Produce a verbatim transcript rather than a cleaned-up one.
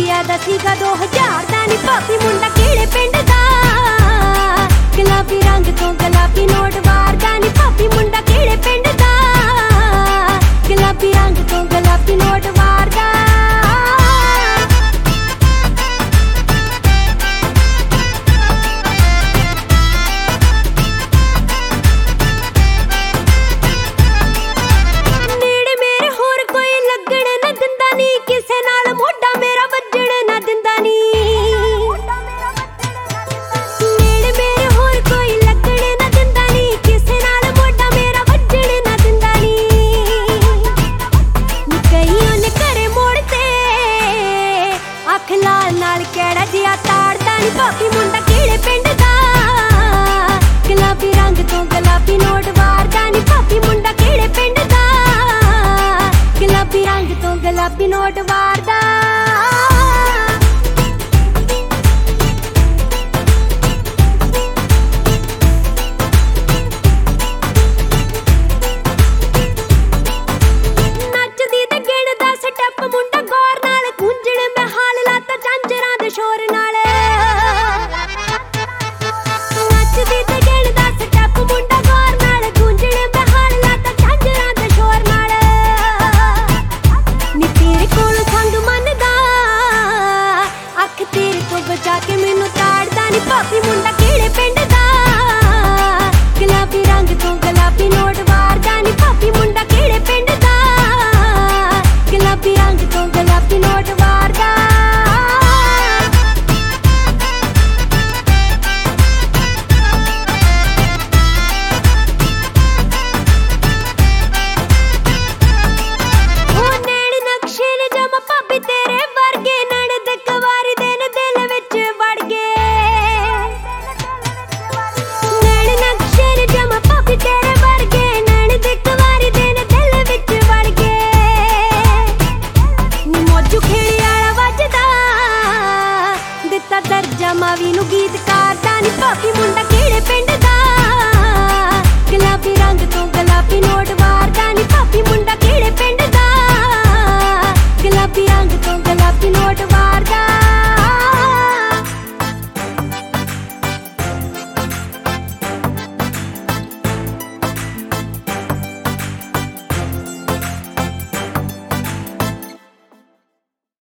ਰੁਪਿਆ ਦਾ ਸੀਗਾ ਦੋ ਹਜ਼ਾਰ ਦਾ ਨੀ ਭਾਬੀ ਮੁੰਡਾ ਕਿਹੜੇ ਪਿੰਡ ਦਾ ਗੁਲਾਬੀ ਰੰਗ ਤੋਂ ਗੁਲਾਬੀ ਨੋਟ ਵਾਰਦਾ ਨੀ ਭਾਬੀ ਮੁੰਡਾ ਕਿਹੜੇ ਪਿੰਡ ਦਾ ਗੁਲਾਬੀ ਰੰਗ ਤੋਂ ਗੁਲਾਬੀ ਨੋਟ ਵਾਰਦਾ ਭਾਬੀ ਮੁੰਡਾ ਕਿਹੜੇ ਪਿੰਡ ਦਾ ਗੁਲਾਬੀ ਰੰਗ ਤੋਂ ਗੁਲਾਬੀ ਨੋਟ ਵਾਰਦਾ ਨੀ ਭਾਬੀ ਮੁੰਡਾ ਕਿਹੜੇ ਪਿੰਡ ਦਾ ਗੁਲਾਬੀ ਰੰਗ ਤੋਂ ਗੁਲਾਬੀ ਨੋਟ ਵਾਰਦਾ ਨੱਚਦੀ ਤੇ ਗਿਣਦਾ ਸਟੈਪ ਮੁੰਡਾ ਗੌਰ ਨਾਲ ਗੂੰਜਣ ਮੈਂ ਹਾਲ ਲਾਤਾ ਝਾਂਜਰਾਂ ਦੇ ਸ਼ੋਰ ਨਾਲ ਬਚਾ ਕੇ ਮੈਨੂੰ ਤਾੜਦਾ ਨੀ ਭਾਬੀ ਮੁੰਡਾ ਕਿਹੜੇ ਪਿੰਡ ਦਾ ਗੁਲਾਬੀ ਰੰਗ ਤੋਂ ਗੁਲਾਬੀ ਨੋਟ ਵਾਰਦਾ ਨੀ ਭਾਬੀ ਮੁੰਡਾ ਕਿਹੜੇ ਪਿੰਡ ਦਾ ਗੁਲਾਬੀ ਰੰਗ ਤੋਂ ਗੁਲਾਬੀ ਨੋਟ ਵਾਰਦਾ ਉਹ ਨੈਣ ਨਕਸ਼ੇ ਨੇ ਜਮਾ ਭਾਬੀ ਤੇਰੇ ਵਰਗੇ ਨਣਦ ਕਵਾਰੀ ਦੇ ਦਰਜਾ ਮਾਵੀ ਨੂੰ ਗੀਤਕਾਰ ਦਾ ਨੀ ਭਾਬੀ ਮੁੰਡਾ